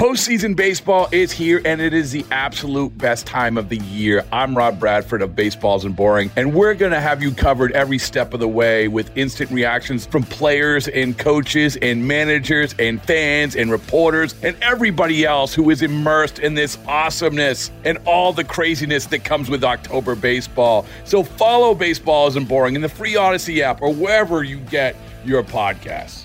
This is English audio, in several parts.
Postseason baseball is here, and it is the absolute best time of the year. I'm Rob Bradford of Baseball Isn't Boring, and we're going to have you covered every step of the way with instant reactions from players and coaches and managers and fans and reporters and everybody else who is immersed in this awesomeness and all the craziness that comes with October baseball. So follow Baseball Isn't Boring in the free Odyssey app or wherever you get your podcasts.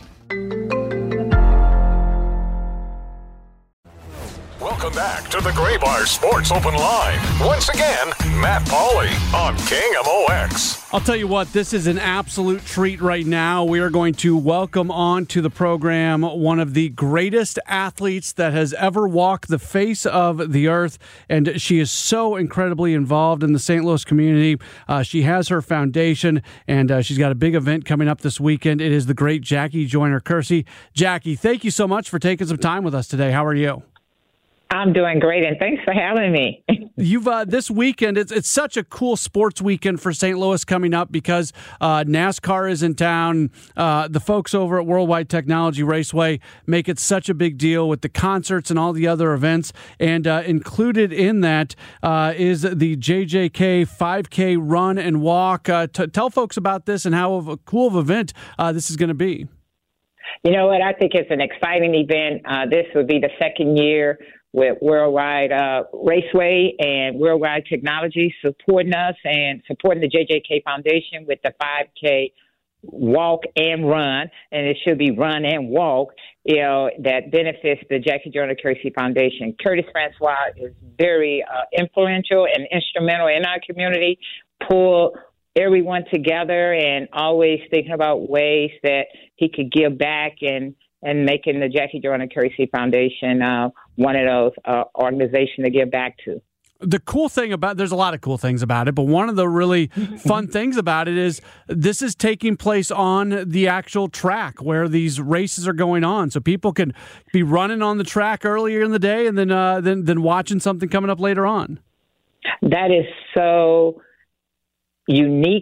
Welcome back to the Graybar Sports Open Line. Once again, Matt Pauley on KMOX. I'll tell you what, this is an absolute treat right now. We are going to welcome on to the program one of the greatest athletes that has ever walked the face of the earth, and she is so incredibly involved in the St. Louis community. She has her foundation, and she's got a big event coming up this weekend. It is the great Jackie Joyner-Kersee. Jackie, thank you so much for taking some time with us today. How are you? I'm doing great, and thanks for having me. You've this weekend, it's such a cool sports weekend for St. Louis coming up because NASCAR is in town. The folks over at Worldwide Technology Raceway make it such a big deal with the concerts and all the other events. And included in that is the JJK 5K run and walk. Tell folks about this and how cool of an event this is going to be. You know what? I think it's an exciting event. This will be the second year with Worldwide Raceway and Worldwide Technology supporting us and supporting the JJK Foundation with the 5K walk and run, and it should be run and walk, that benefits the Jackie Joyner-Kersee Foundation. Curtis Francois is very influential and instrumental in our community, pull everyone together and always thinking about ways that he could give back and making the Jackie Joyner-Kersee Foundation one of those organizations to give back to. The cool thing there's a lot of cool things about it, but one of the really fun things about it is this is taking place on the actual track where these races are going on. So people can be running on the track earlier in the day and then watching something coming up later on. That is so unique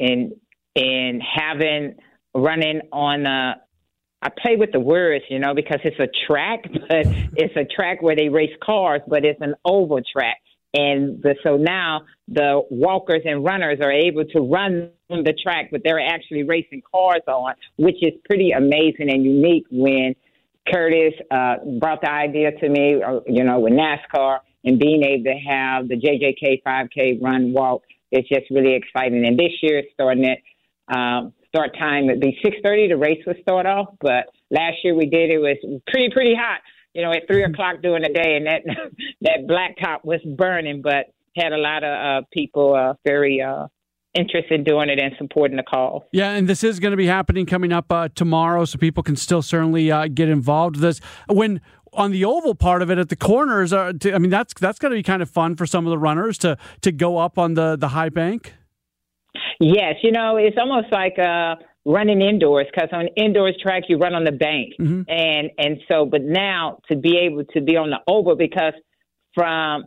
in having running on I play with the words, because it's a track, but it's a track where they race cars, but it's an oval track. And so now the walkers and runners are able to run the track, but they're actually racing cars on, which is pretty amazing and unique when Curtis brought the idea to me, with NASCAR and being able to have the JJK 5K run walk. It's just really exciting. And this year it's starting at start time would be 6:30. The race would start off, but last year we did. It was pretty hot, at 3:00 during the day, and that blacktop was burning. But had a lot of people very interested in doing it and supporting the cause. Yeah, and this is going to be happening coming up tomorrow, so people can still certainly get involved with this. When on the oval part of it at the corners, that's going to be kind of fun for some of the runners to go up on the high bank. Yes, it's almost like running indoors, because on indoors track you run on the bank, and so. But now to be able to be on the oval, because from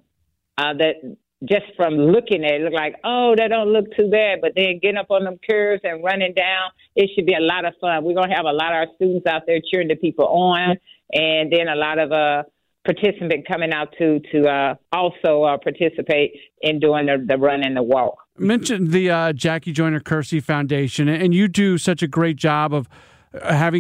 just from looking at it, look like, that don't look too bad. But then getting up on them curves and running down, it should be a lot of fun. We're gonna have a lot of our students out there cheering the people on, and then a lot of participants coming out to also participate in doing the run and the walk. Mentioned the Jackie Joyner-Kersee Foundation, and you do such a great job of having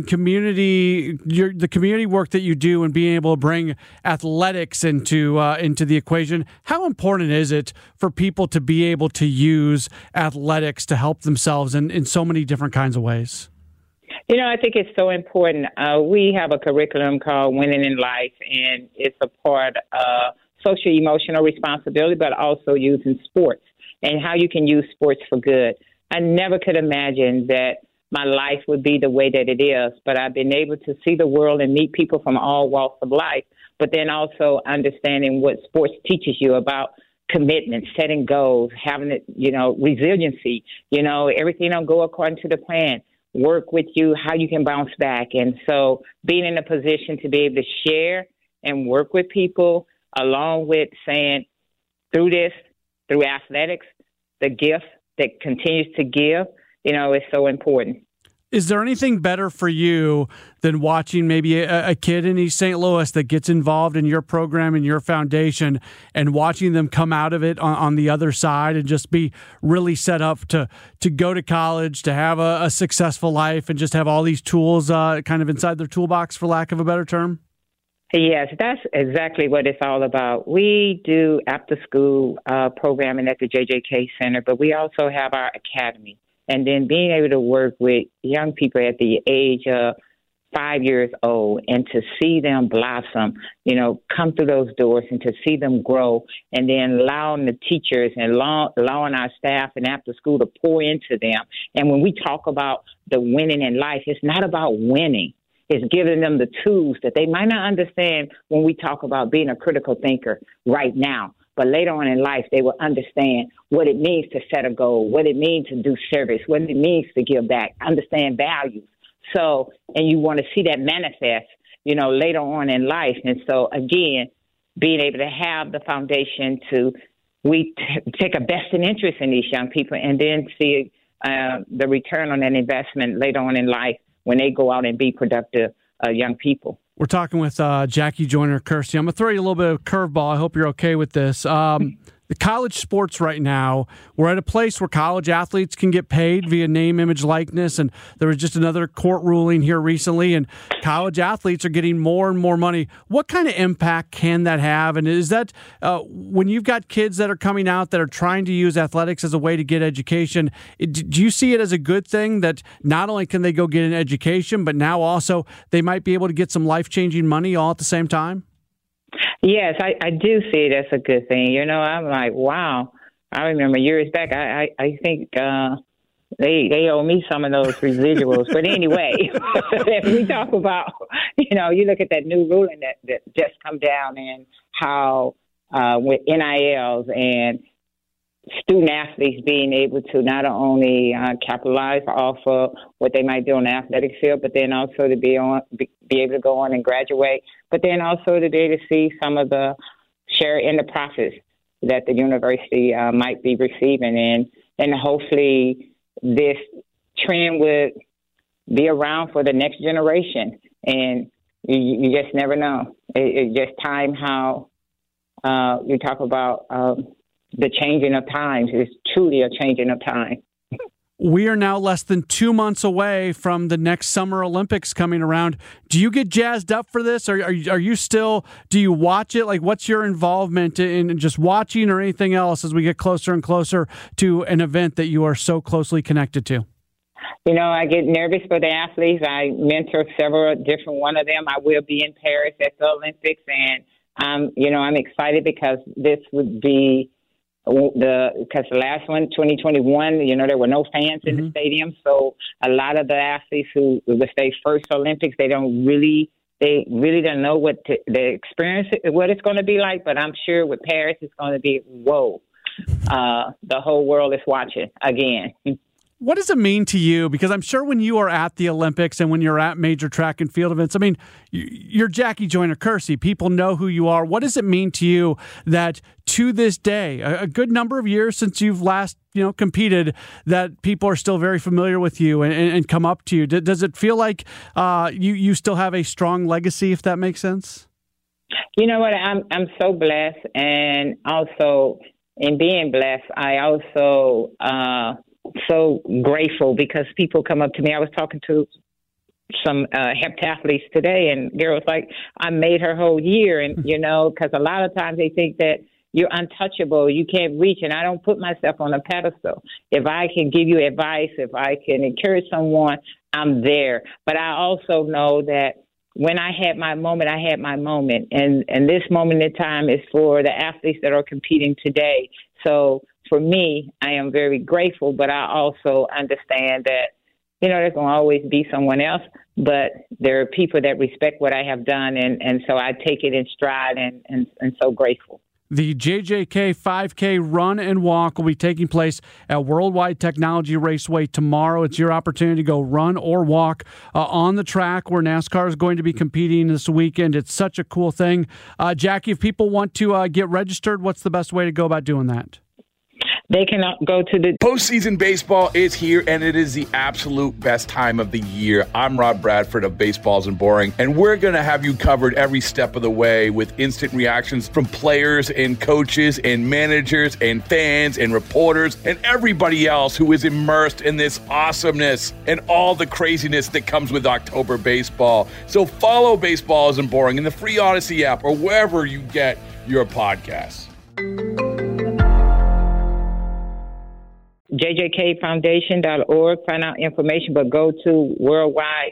the community work that you do and being able to bring athletics into the equation. How important is it for people to be able to use athletics to help themselves in so many different kinds of ways? I think it's so important. We have a curriculum called Winning in Life, and it's a part of social emotional responsibility, but also using sports and how you can use sports for good. I never could imagine that my life would be the way that it is, but I've been able to see the world and meet people from all walks of life, but then also understanding what sports teaches you about commitment, setting goals, having it, resiliency, everything don't go according to the plan. Work with you, how you can bounce back. And so being in a position to be able to share and work with people, along with saying through athletics, the gift that continues to give, is so important. Is there anything better for you than watching maybe a kid in East St. Louis that gets involved in your program and your foundation and watching them come out of it on the other side and just be really set up to go to college, to have a successful life and just have all these tools kind of inside their toolbox, for lack of a better term? Yes, that's exactly what it's all about. We do after-school programming at the JJK Center, but we also have our academy. And then being able to work with young people at the age of 5 years old and to see them blossom, come through those doors and to see them grow, and then allowing the teachers and allowing our staff and after school to pour into them. And when we talk about the winning in life, it's not about winning. It's giving them the tools that they might not understand when we talk about being a critical thinker right now. But later on in life, they will understand what it means to set a goal, what it means to do service, what it means to give back, understand values. So, and you want to see that manifest, later on in life. And so, again, being able to have the foundation we take a vested interest in these young people and then see the return on that investment later on in life when they go out and be productive young people. We're talking with Jackie Joyner-Kersee. I'm going to throw you a little bit of curveball. I hope you're okay with this. The college sports right now, we're at a place where college athletes can get paid via name, image, likeness, and there was just another court ruling here recently, and college athletes are getting more and more money. What kind of impact can that have? And is that when you've got kids that are coming out that are trying to use athletics as a way to get education, do you see it as a good thing that not only can they go get an education, but now also they might be able to get some life-changing money all at the same time? Yes, I do see it as a good thing. I'm like, wow. I remember years back, I think they owe me some of those residuals. But anyway, if we talk about, you look at that new ruling that just come down and how with NILs and student athletes being able to not only capitalize off of what they might do on the athletic field, but then also to be able to go on and graduate, but then also to be able to see some of the share in the profits that the university might be receiving. And hopefully this trend would be around for the next generation. And you just never know. It's just time how you talk about the changing of times. Is truly a changing of time. We are now less than 2 months away from the next Summer Olympics coming around. Do you get jazzed up for this? Are you still, do you watch it? Like, what's your involvement in just watching or anything else as we get closer and closer to an event that you are so closely connected to? I get nervous for the athletes. I mentor several different one of them. I will be in Paris at the Olympics, and I'm excited because this would be because the last one, 2021, there were no fans in the stadium. So a lot of the athletes who was their first Olympics, they really don't know what the experience, what it's going to be like. But I'm sure with Paris, it's going to be, whoa, the whole world is watching again. What does it mean to you? Because I'm sure when you are at the Olympics and when you're at major track and field events, I mean, you're Jackie Joyner-Kersee. People know who you are. What does it mean to you that to this day, a good number of years since you've last, competed, that people are still very familiar with you and come up to you? Does it feel like you still have a strong legacy, if that makes sense? You know what? I'm so blessed, and also in being blessed, I also so grateful because people come up to me. I was talking to some heptathletes today, and girl was like, I made her whole year. And, because a lot of times they think that you're untouchable, you can't reach, and I don't put myself on a pedestal. If I can give you advice, if I can encourage someone, I'm there. But I also know that when I had my moment, I had my moment. And this moment in time is for the athletes that are competing today. So for me, I am very grateful, but I also understand that, there's going to always be someone else, but there are people that respect what I have done, and so I take it in stride and so grateful. The JJK 5K Run and Walk will be taking place at Worldwide Technology Raceway tomorrow. It's your opportunity to go run or walk on the track where NASCAR is going to be competing this weekend. It's such a cool thing. Jackie, if people want to get registered, what's the best way to go about doing that? they can go to the postseason. Baseball is here, and it is the absolute best time of the year. I'm Rob Bradford of Baseballs and Boring, and we're going to have you covered every step of the way with instant reactions from players and coaches and managers and fans and reporters and everybody else who is immersed in this awesomeness and all the craziness that comes with October baseball. So follow Baseballs and Boring in the free Odyssey app or wherever you get your podcasts. JJKFoundation.org, find out information, but go to worldwide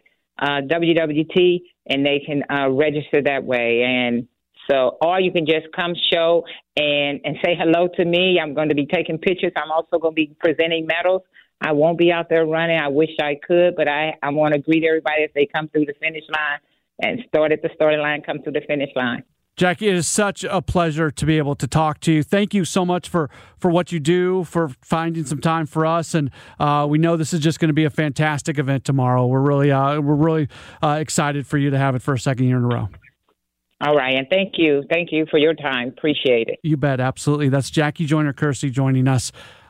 WWT and they can register that way. And so, or you can just come show and say hello to me. I'm going to be taking pictures. I'm also going to be presenting medals. I won't be out there running. I wish I could, but I want to greet everybody as they come through the finish line and start at the starting line, come to the finish line. Jackie, it is such a pleasure to be able to talk to you. Thank you so much for what you do, for finding some time for us. And we know this is just going to be a fantastic event tomorrow. We're really excited for you to have it for a second year in a row. All right, and thank you for your time. Appreciate it. You bet, absolutely. That's Jackie Joyner-Kersee joining us.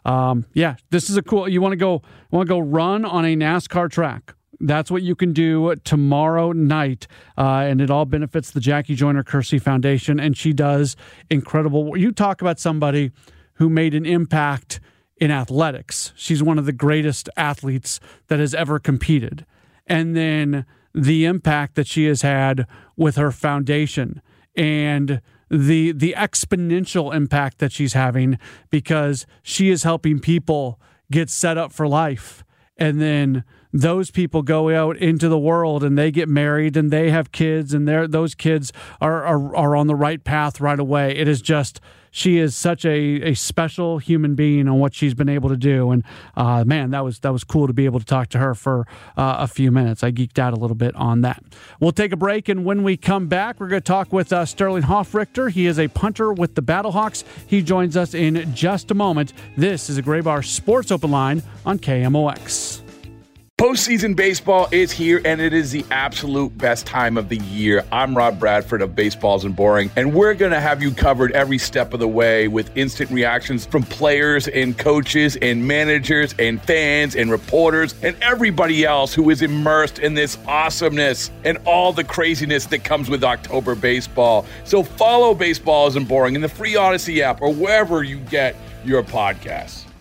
This is a cool. You want to go run on a NASCAR track. That's what you can do tomorrow night, and it all benefits the Jackie Joyner-Kersee Foundation, and she does incredible. You talk about somebody who made an impact in athletics. She's one of the greatest athletes that has ever competed. And then the impact that she has had with her foundation and the exponential impact that she's having because she is helping people get set up for life. And then those people go out into the world and they get married and they have kids and those kids are on the right path right away. It is just, she is such a special human being on what she's been able to do. And man, that was cool to be able to talk to her for a few minutes. I geeked out a little bit on that. We'll take a break, and when we come back, we're going to talk with Sterling Hofrichter. He is a punter with the Battlehawks. He joins us in just a moment. This is a Gray Bar Sports Open Line on KMOX. Postseason baseball is here, and it is the absolute best time of the year. I'm Rob Bradford of Baseballs and Boring, and we're going to have you covered every step of the way with instant reactions from players and coaches and managers and fans and reporters and everybody else who is immersed in this awesomeness and all the craziness that comes with October baseball. So follow Baseballs and Boring in the free Odyssey app or wherever you get your podcasts.